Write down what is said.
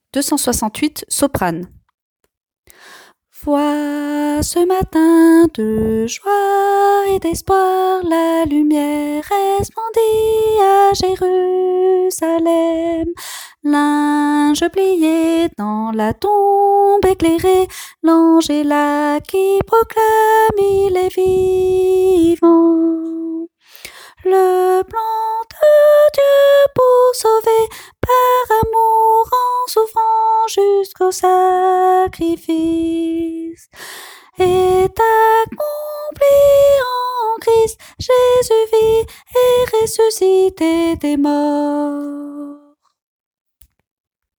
268 soprane. Vois ce matin de joie et d'espoir, la lumière resplendit à Jérusalem. Linge plié dans la tombe éclairée, l'ange est là qui proclame il est vivant. Le plan de Dieu pour sauver, par amour en souffrant jusqu'au sacrifice, est accompli en Christ. Jésus vit et ressuscité des morts.